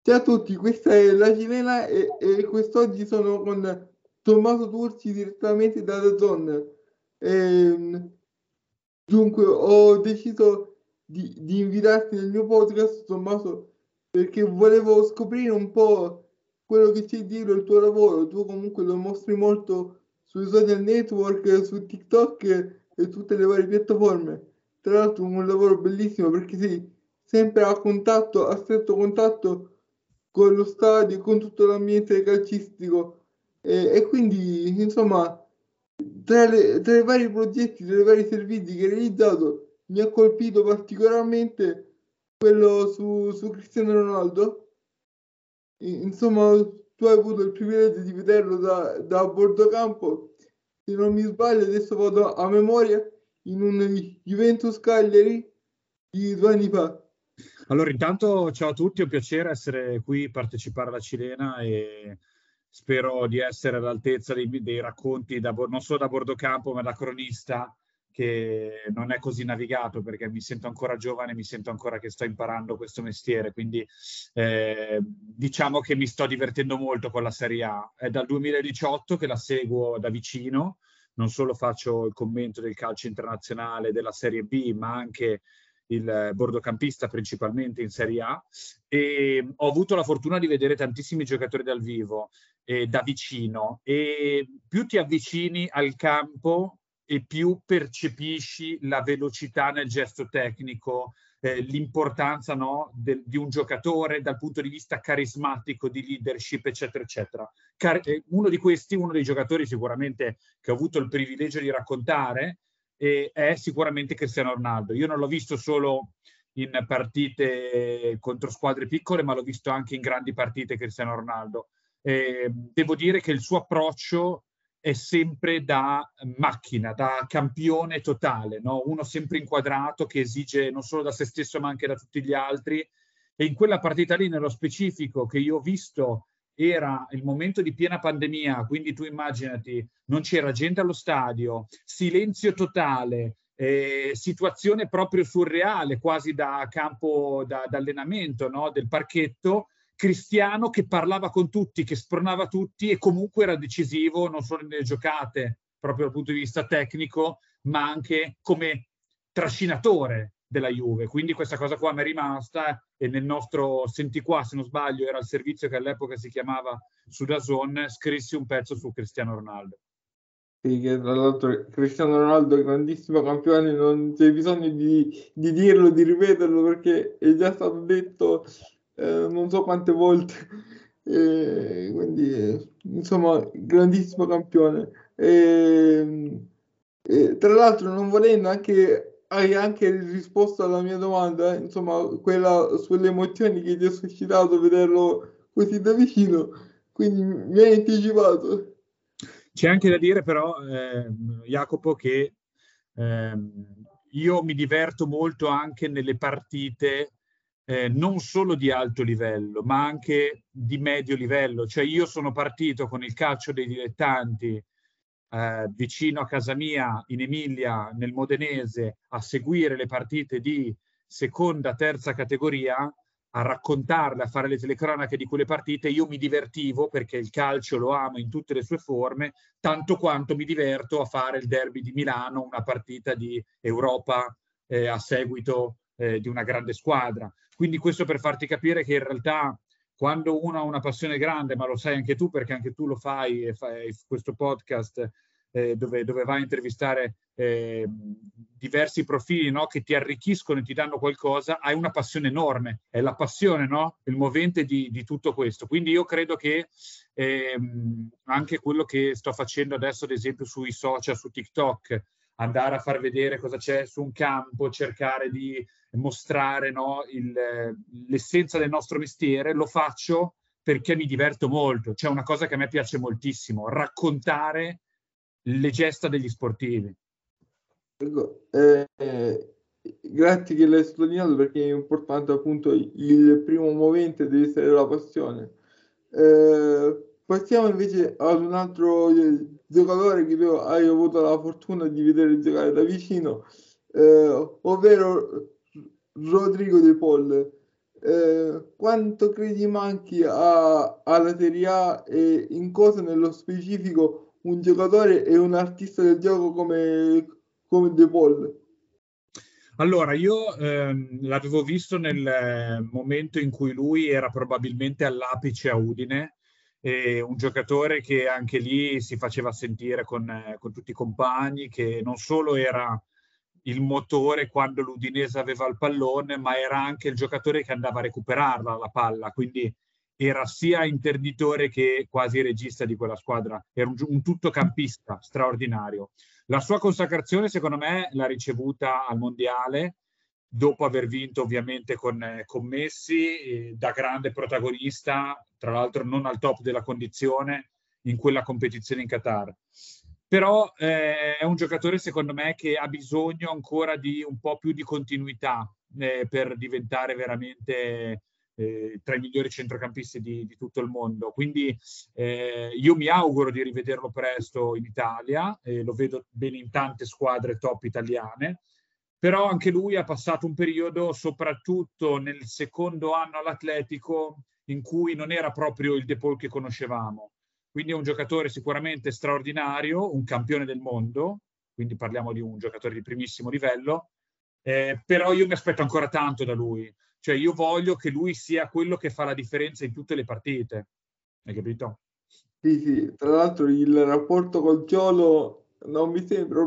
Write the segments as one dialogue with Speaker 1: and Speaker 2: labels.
Speaker 1: Ciao a tutti, questa è La Cilena e quest'oggi sono con Tommaso Turci direttamente da DAZN. Ehm, Dunque ho deciso di invitarti nel mio podcast, Tommaso, perché volevo scoprire un po' quello che c'è dietro il tuo lavoro. Tu comunque lo mostri molto sui social network, su TikTok e tutte le varie piattaforme. Tra l'altro un lavoro bellissimo perché sei sempre a contatto, a stretto contatto con lo stadio, con tutto l'ambiente calcistico e quindi insomma tra i vari progetti, tra i vari servizi che hai realizzato mi ha colpito particolarmente quello su Cristiano Ronaldo. Insomma, tu hai avuto il privilegio di vederlo da bordo campo, se non mi sbaglio, adesso vado a memoria, in un Juventus Cagliari di 2 anni fa.
Speaker 2: Allora, intanto ciao a tutti, è un piacere essere qui, partecipare alla Cilena e spero di essere all'altezza dei racconti, non solo da bordo campo, ma da cronista, che non è così navigato perché mi sento ancora giovane, mi sento ancora che sto imparando questo mestiere, quindi diciamo che mi sto divertendo molto con la Serie A. È dal 2018 che la seguo da vicino, non solo faccio il commento del calcio internazionale, della Serie B, ma anche il bordocampista principalmente in Serie A e ho avuto la fortuna di vedere tantissimi giocatori dal vivo da vicino e più ti avvicini al campo e più percepisci la velocità nel gesto tecnico, l'importanza, no, di un giocatore dal punto di vista carismatico, di leadership, eccetera, eccetera. Uno dei giocatori sicuramente che ho avuto il privilegio di raccontare è sicuramente Cristiano Ronaldo. Io non l'ho visto solo in partite contro squadre piccole, ma l'ho visto anche in grandi partite Cristiano Ronaldo. Devo dire che il suo approccio è sempre da macchina, da campione totale, no? Uno sempre inquadrato che esige non solo da se stesso ma anche da tutti gli altri. E in quella partita lì, nello specifico, che io ho visto, era il momento di piena pandemia, quindi tu immaginati, non c'era gente allo stadio, silenzio totale, situazione proprio surreale, quasi da campo da allenamento, no? Del parchetto. Cristiano che parlava con tutti, che spronava tutti e comunque era decisivo non solo nelle giocate, proprio dal punto di vista tecnico, ma anche come trascinatore della Juve. Quindi questa cosa qua mi è rimasta e nel nostro Senti qua, se non sbaglio, era il servizio che all'epoca si chiamava su DAZN, scrissi un pezzo su Cristiano Ronaldo.
Speaker 1: Sì, che tra l'altro Cristiano Ronaldo è grandissimo campione, non c'è bisogno di dirlo, di ripeterlo perché è già stato detto non so quante volte. Quindi insomma, grandissimo campione. Tra l'altro, non volendo anche, hai anche risposto alla mia domanda, insomma, quella sulle emozioni che ti ha suscitato vederlo così da vicino, quindi mi hai anticipato.
Speaker 2: C'è anche da dire però, Jacopo, che io mi diverto molto anche nelle partite non solo di alto livello, ma anche di medio livello. Cioè io sono partito con il calcio dei dilettanti vicino a casa mia, in Emilia, nel Modenese, a seguire le partite di seconda, terza categoria, a raccontarle, a fare le telecronache di quelle partite. Io mi divertivo perché il calcio lo amo in tutte le sue forme, tanto quanto mi diverto a fare il derby di Milano, una partita di Europa a seguito di una grande squadra. Quindi questo per farti capire che in realtà quando uno ha una passione grande, ma lo sai anche tu perché anche tu lo fai e fai questo podcast dove vai a intervistare diversi profili, no, che ti arricchiscono e ti danno qualcosa, hai una passione enorme, è la passione, no, il movente di tutto questo. Quindi io credo che anche quello che sto facendo adesso, ad esempio sui social, su TikTok, andare a far vedere cosa c'è su un campo, cercare di mostrare, no, l'essenza del nostro mestiere, lo faccio perché mi diverto molto. C'è una cosa che a me piace moltissimo, raccontare le gesta degli sportivi.
Speaker 1: Ecco, grazie che l'hai sottolineato perché è importante appunto il primo movente deve essere la passione. Passiamo invece ad un altro giocatore che tu hai avuto la fortuna di vedere giocare da vicino, ovvero Rodrigo De Paul. quanto credi manchi alla Serie A e in cosa nello specifico un giocatore e un artista del gioco come De Paul?
Speaker 2: Allora, io l'avevo visto nel momento in cui lui era probabilmente all'apice a Udine, e un giocatore che anche lì si faceva sentire con tutti i compagni, che non solo era il motore quando l'Udinese aveva il pallone, ma era anche il giocatore che andava a recuperarla la palla, quindi era sia interditore che quasi regista di quella squadra, era un tuttocampista straordinario. La sua consacrazione, secondo me, l'ha ricevuta al Mondiale, dopo aver vinto ovviamente con Messi, da grande protagonista, tra l'altro non al top della condizione, in quella competizione in Qatar. Però è un giocatore, secondo me, che ha bisogno ancora di un po' più di continuità per diventare veramente tra i migliori centrocampisti di tutto il mondo. Quindi io mi auguro di rivederlo presto in Italia, lo vedo bene in tante squadre top italiane, però anche lui ha passato un periodo, soprattutto nel secondo anno all'Atletico, in cui non era proprio il De Paul che conoscevamo. Quindi è un giocatore sicuramente straordinario, un campione del mondo, quindi parliamo di un giocatore di primissimo livello, però io mi aspetto ancora tanto da lui. Cioè io voglio che lui sia quello che fa la differenza in tutte le partite. Hai capito?
Speaker 1: Sì, sì, tra l'altro il rapporto col Cholo non mi sembra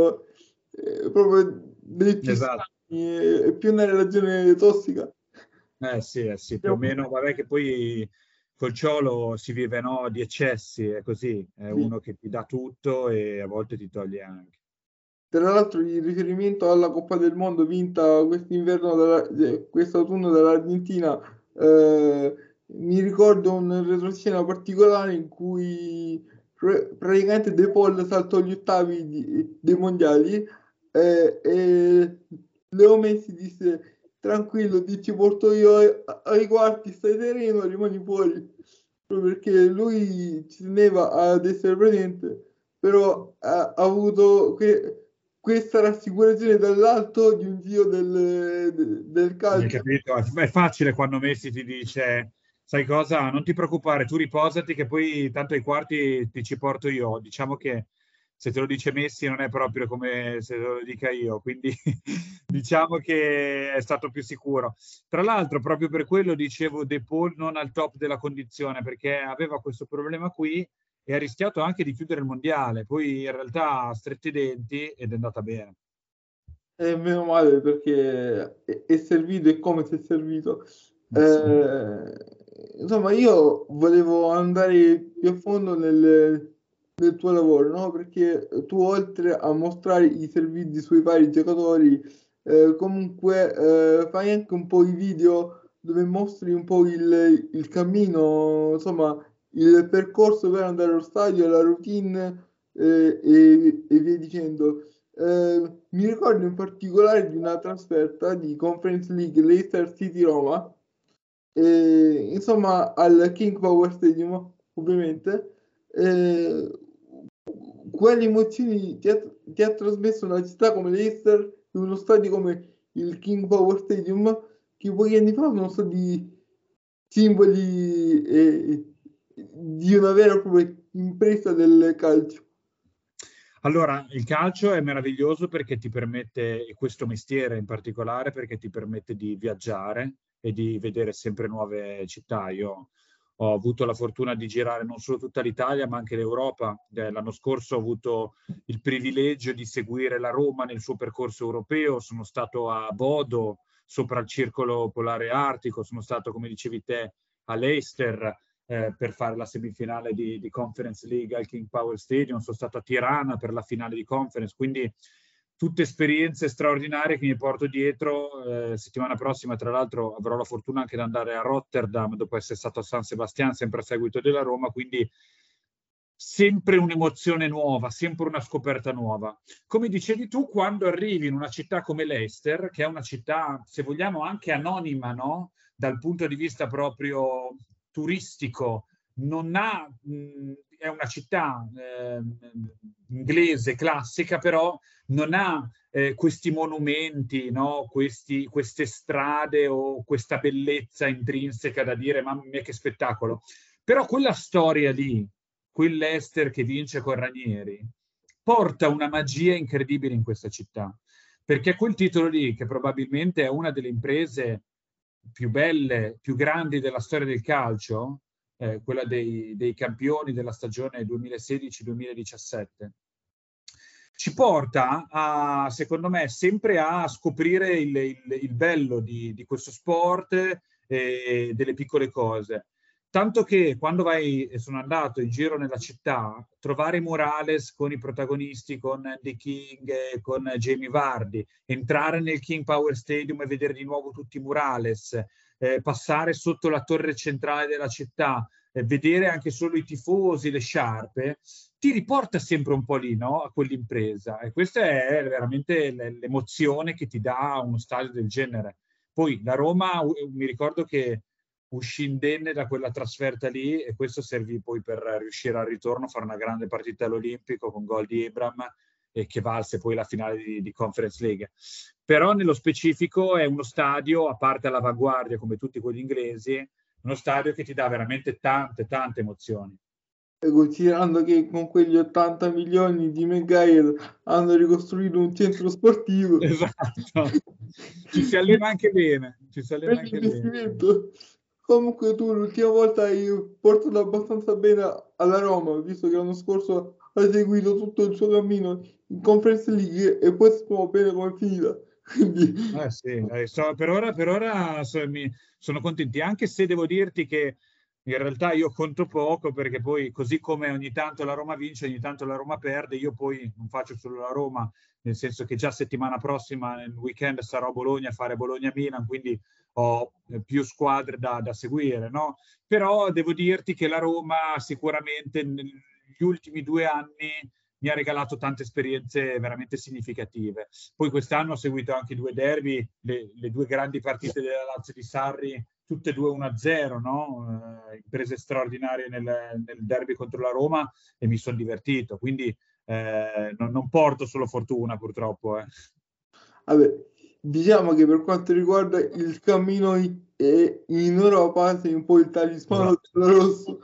Speaker 1: proprio dei più
Speaker 2: Esatto.
Speaker 1: sani, è più una relazione tossica.
Speaker 2: Sì, più o meno. Vabbè che poi col Ciolo si vive, no, di eccessi, è così. È
Speaker 1: Sì.
Speaker 2: uno che ti dà tutto e a volte ti toglie anche.
Speaker 1: Tra l'altro in riferimento alla Coppa del Mondo vinta quest'autunno dall'Argentina, mi ricordo un retroscena particolare in cui praticamente De Paul saltò gli ottavi dei mondiali e Leo Messi disse tranquillo, ti porto io ai quarti, stai sereno, rimani fuori. Proprio perché lui ci teneva ad essere presente, però ha avuto questa rassicurazione dall'alto di un dio del
Speaker 2: Hai
Speaker 1: calcio.
Speaker 2: capito? È facile quando Messi ti dice, sai cosa? Non ti preoccupare, tu riposati che poi tanto ai quarti ti ci porto io. Diciamo che se te lo dice Messi non è proprio come se te lo dica io, quindi diciamo che è stato più sicuro. Tra l'altro, proprio per quello dicevo De Paul non al top della condizione, perché aveva questo problema qui e ha rischiato anche di chiudere il mondiale. Poi in realtà ha stretti i denti ed è andata bene.
Speaker 1: E meno male perché è servito e come si è servito.
Speaker 2: Sì.
Speaker 1: Insomma, io volevo andare più a fondo nel tuo lavoro, no? Perché tu oltre a mostrare i servizi sui vari giocatori, comunque fai anche un po' i video dove mostri un po' il cammino, insomma, il percorso per andare allo stadio, la routine e via dicendo. Mi ricordo in particolare di una trasferta di Conference League Leicester City Roma, insomma al King Power Stadium, ovviamente. Eh, quali emozioni ti ha trasmesso una città come Leicester in uno stadio come il King Power Stadium, che pochi anni fa sono stati simboli di una vera e propria impresa del calcio?
Speaker 2: Allora, il calcio è meraviglioso perché ti permette, e questo mestiere in particolare, perché ti permette di viaggiare e di vedere sempre nuove città. Io ho avuto la fortuna di girare non solo tutta l'Italia, ma anche l'Europa. L'anno scorso ho avuto il privilegio di seguire la Roma nel suo percorso europeo. Sono stato a Bodo, sopra il Circolo Polare Artico, sono stato, come dicevi te, a Leicester per fare la semifinale di Conference League al King Power Stadium, sono stato a Tirana per la finale di Conference, quindi tutte esperienze straordinarie che mi porto dietro. Settimana prossima, tra l'altro, avrò la fortuna anche di andare a Rotterdam dopo essere stato a San Sebastian, sempre a seguito della Roma, quindi sempre un'emozione nuova, sempre una scoperta nuova. Come dicevi tu, quando arrivi in una città come Leicester, che è una città, se vogliamo, anche anonima, no? Dal punto di vista proprio turistico, non ha, è una città inglese classica, però non ha questi monumenti, no? Queste strade o questa bellezza intrinseca da dire, mamma mia che spettacolo. Però quella storia lì, quell'Ester che vince con Ranieri, porta una magia incredibile in questa città, perché quel titolo lì, che probabilmente è una delle imprese più belle, più grandi della storia del calcio, quella dei campioni della stagione 2016-2017, ci porta a, secondo me, sempre a scoprire il bello di questo sport e delle piccole cose. Tanto che quando sono andato in giro nella città, trovare murales con i protagonisti, con Andy King, con Jamie Vardy, entrare nel King Power Stadium e vedere di nuovo tutti i murales, passare sotto la torre centrale della città, vedere anche solo i tifosi, le sciarpe, ti riporta sempre un po' lì, no? A quell'impresa. E questa è veramente l'emozione che ti dà uno stadio del genere. Poi la Roma, mi ricordo che uscì indenne da quella trasferta lì e questo servì poi per riuscire al ritorno a fare una grande partita all'Olimpico con gol di Ebram e che valse poi la finale di Conference League. Però nello specifico è uno stadio, a parte all'avanguardia come tutti quelli inglesi, uno stadio che ti dà veramente tante, tante emozioni.
Speaker 1: E considerando che con quegli 80 milioni di Maguire hanno ricostruito un centro sportivo.
Speaker 2: Esatto, ci si allena anche bene, ci si allena anche bene.
Speaker 1: Comunque tu l'ultima volta hai portato abbastanza bene alla Roma, visto che l'anno scorso hai seguito tutto il suo cammino in Conference League e poi sappiamo bene come è finita. Quindi
Speaker 2: Sì, per ora sono contenti, anche se devo dirti che in realtà io conto poco perché poi così come ogni tanto la Roma vince, ogni tanto la Roma perde, io poi non faccio solo la Roma, nel senso che già settimana prossima nel weekend sarò a Bologna a fare Bologna-Milan, quindi ho più squadre da seguire, no? Però devo dirti che la Roma sicuramente negli ultimi 2 anni mi ha regalato tante esperienze veramente significative. Poi quest'anno ho seguito anche 2 derby, le 2 grandi partite della Lazio di Sarri, tutte e 2 1-0, no? Imprese straordinarie nel derby contro la Roma e mi sono divertito. Quindi non porto solo fortuna, purtroppo.
Speaker 1: vabbè, diciamo che per quanto riguarda il cammino in Europa sei un po' il talismano
Speaker 2: Esatto.
Speaker 1: del rosso.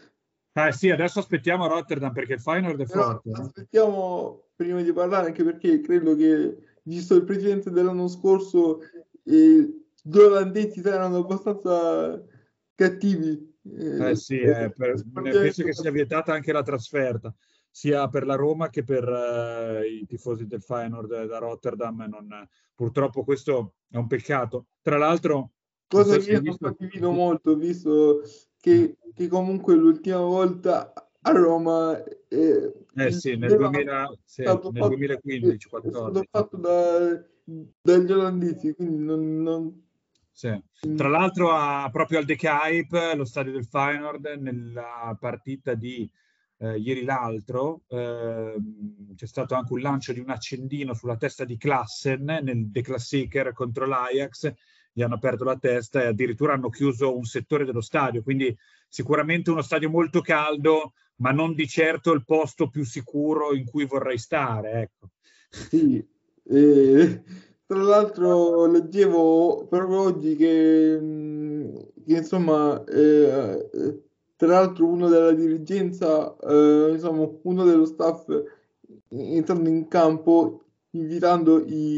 Speaker 2: Sì, adesso aspettiamo Rotterdam perché il Feyenoord è
Speaker 1: Però
Speaker 2: forte.
Speaker 1: aspettiamo prima di parlare, anche perché credo che, visto il precedente dell'anno scorso, due olandesi saranno abbastanza cattivi.
Speaker 2: Sì, penso
Speaker 1: Partiamo
Speaker 2: che sia vietata anche la trasferta, sia per la Roma che per i tifosi del Feyenoord da Rotterdam. Purtroppo questo è un peccato. Tra l'altro, non
Speaker 1: cosa
Speaker 2: so
Speaker 1: che
Speaker 2: se hai
Speaker 1: io non
Speaker 2: visto...
Speaker 1: condivido molto, visto che comunque l'ultima volta a Roma il
Speaker 2: Sì,
Speaker 1: è stato
Speaker 2: nel
Speaker 1: fatto,
Speaker 2: 2015-14.
Speaker 1: dagli olandesi, quindi
Speaker 2: Sì. Tra l'altro, proprio al De Kuip, lo stadio del Feyenoord, nella partita di ieri l'altro, c'è stato anche un lancio di un accendino sulla testa di Klassen nel De Klassieker contro l'Ajax, gli hanno aperto la testa e addirittura hanno chiuso un settore dello stadio, quindi sicuramente uno stadio molto caldo, ma non di certo il posto più sicuro in cui vorrei stare, ecco.
Speaker 1: sì, tra l'altro leggevo proprio oggi che, insomma, tra l'altro uno della dirigenza, insomma, uno dello staff entrando in campo invitando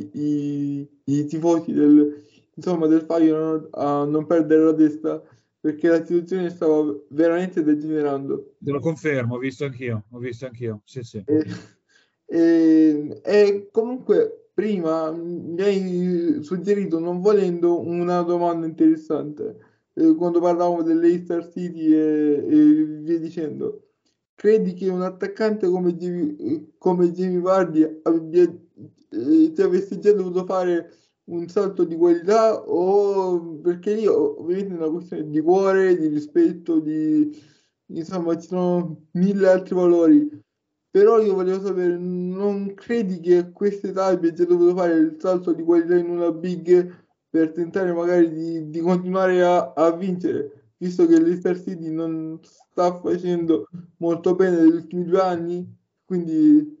Speaker 1: i tifosi insomma, del Feyenoord a non perdere la testa perché la situazione stava veramente degenerando.
Speaker 2: Te lo confermo, ho visto anch'io, sì, sì.
Speaker 1: E, e comunque prima mi hai suggerito, non volendo, una domanda interessante quando parlavamo dell'Leicester City e via dicendo. Credi che un attaccante come Jamie Vardy ti avesse già dovuto fare un salto di qualità o perché lì ovviamente è una questione di cuore, di rispetto, insomma ci sono mille altri valori. Però io volevo sapere, non credi che a quest'età abbia già dovuto fare il salto di qualità in una big per tentare magari di continuare a vincere? visto che l'Leicester City non sta facendo molto bene negli ultimi 2 anni, quindi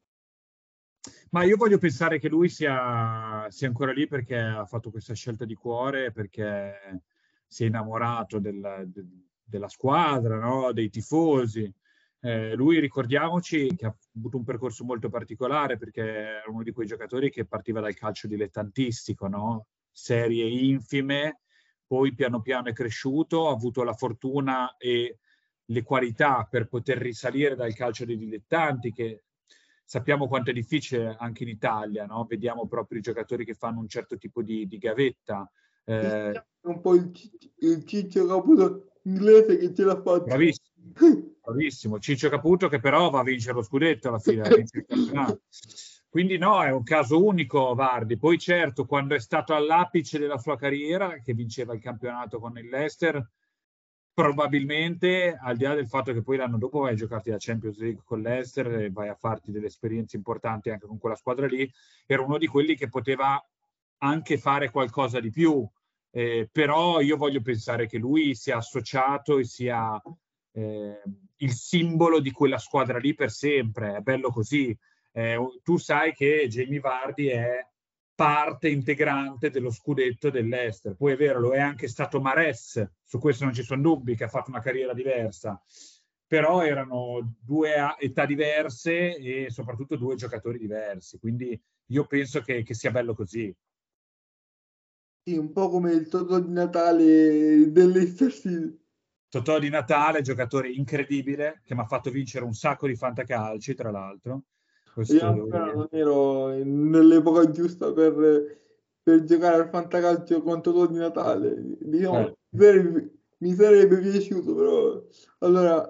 Speaker 2: Ma io voglio pensare che lui sia ancora lì perché ha fatto questa scelta di cuore, perché si è innamorato della squadra, no? Dei tifosi. Lui, ricordiamoci, che ha avuto un percorso molto particolare perché era uno di quei giocatori che partiva dal calcio dilettantistico, no? Serie infime, poi piano piano è cresciuto, ha avuto la fortuna e le qualità per poter risalire dal calcio dei dilettanti, che sappiamo quanto è difficile anche in Italia, no? Vediamo proprio i giocatori che fanno un certo tipo di gavetta.
Speaker 1: è un po' il Ciccio Caputo inglese che ce l'ha fatta.
Speaker 2: Bravissimo, bravissimo. Ciccio Caputo che però va a vincere lo scudetto alla fine, va a vincere il campionato. Quindi no, è un caso unico Vardy. Poi certo, quando è stato all'apice della sua carriera, che vinceva il campionato con il Leicester, probabilmente, al di là del fatto che poi l'anno dopo vai a giocarti la Champions League con l'Leicester e vai a farti delle esperienze importanti anche con quella squadra lì, era uno di quelli che poteva anche fare qualcosa di più. Però io voglio pensare che lui sia associato e sia il simbolo di quella squadra lì per sempre. È bello così. Tu sai che Jamie Vardy è parte integrante dello scudetto dell'Ester. Poi è vero, lo è anche stato Mahrez, su questo non ci sono dubbi, che ha fatto una carriera diversa, però erano due età diverse e soprattutto due giocatori diversi, quindi io penso che sia bello così.
Speaker 1: Sì, un po' come il Totò di Natale dell'Leicester City.
Speaker 2: Totò Di Natale, giocatore incredibile, che mi ha fatto vincere un sacco di fantacalci, tra l'altro.
Speaker 1: Io
Speaker 2: Questo devo
Speaker 1: ancora
Speaker 2: dire.
Speaker 1: non ero nell'epoca giusta per giocare al fantacalcio con Totò di Natale.
Speaker 2: Eh,
Speaker 1: Diciamo, mi sarebbe piaciuto, però. Allora,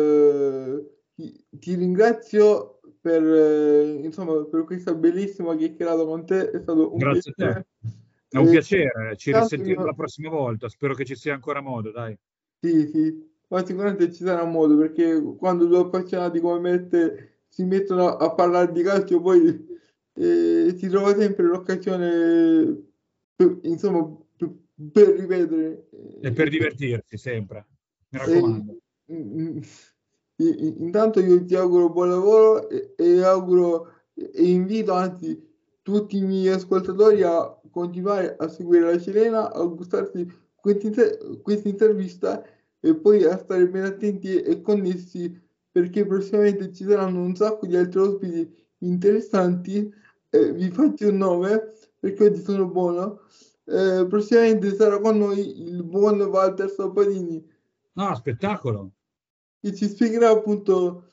Speaker 1: ti ringrazio insomma, per questa bellissima chiacchierata con te, è stato un
Speaker 2: Grazie a te.
Speaker 1: piacere.
Speaker 2: È un
Speaker 1: E,
Speaker 2: piacere, ci
Speaker 1: tanto
Speaker 2: risentiamo la
Speaker 1: io,
Speaker 2: prossima volta. Spero che ci sia ancora modo, dai.
Speaker 1: sì, sì, ma sicuramente ci sarà modo perché quando due appassionati come me e te si mettono a parlare di calcio poi si trova sempre l'occasione insomma per ripetere.
Speaker 2: E per divertirsi sempre, mi
Speaker 1: E,
Speaker 2: raccomando.
Speaker 1: mm, intanto io ti auguro buon lavoro e auguro e invito anzi tutti i miei ascoltatori a continuare a seguire la Cilena, a gustarsi questa intervista e poi a stare ben attenti e connessi perché prossimamente ci saranno un sacco di altri ospiti interessanti. Vi faccio un nome perché oggi sono buono. Prossimamente sarà con noi il buon Walter Sabatini
Speaker 2: No, spettacolo.
Speaker 1: che ci spiegherà appunto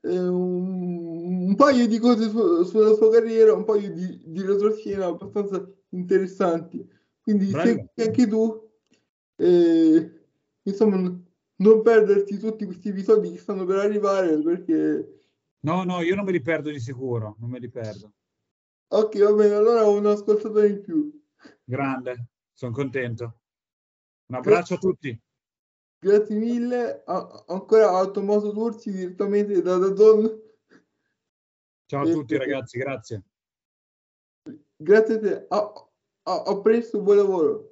Speaker 1: un paio di cose sulla sua carriera, un paio di retroscena abbastanza interessanti. Quindi segui
Speaker 2: Bello.
Speaker 1: anche tu, e, insomma, non perderti tutti questi episodi che stanno per arrivare perché...
Speaker 2: No, no, io non me li perdo di sicuro, non me li perdo.
Speaker 1: Ok, va bene, allora ho un ascoltatore in più.
Speaker 2: Grande, sono contento. Un
Speaker 1: Gra-
Speaker 2: abbraccio a tutti.
Speaker 1: Grazie mille, ancora a Tommaso Turci direttamente da Dazon.
Speaker 2: Ciao a
Speaker 1: E,
Speaker 2: tutti ragazzi, grazie.
Speaker 1: grazie a te, a presto, buon lavoro.